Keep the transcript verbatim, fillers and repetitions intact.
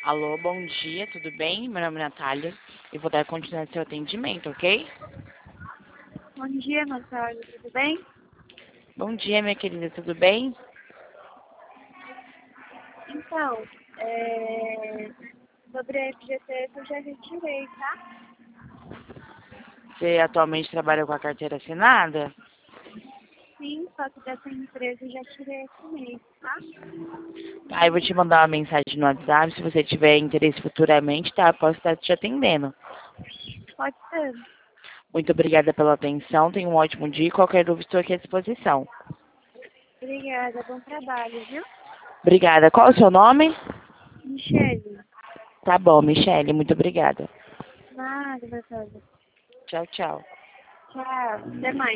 Alô, bom dia, tudo bem? Meu nome é Natália e vou dar continuidade ao seu atendimento, ok? Bom dia, Natália, tudo bem? Bom dia, minha querida, tudo bem? Então, é... sobre a F G T S eu já retirei, tá? Você atualmente trabalha com a carteira assinada? Sim, só que dessa empresa eu já tirei esse mês, tá? Tá, eu vou te mandar uma mensagem no WhatsApp, se você tiver interesse futuramente, tá? Eu posso estar te atendendo. Pode ser. Muito obrigada pela atenção, tenha um ótimo dia e qualquer dúvida estou aqui à disposição. Obrigada, bom trabalho, viu? Obrigada. Qual é o seu nome? Michele. Tá bom, Michele, muito obrigada. Nada, Natália. Tchau, tchau. Tchau, até mais.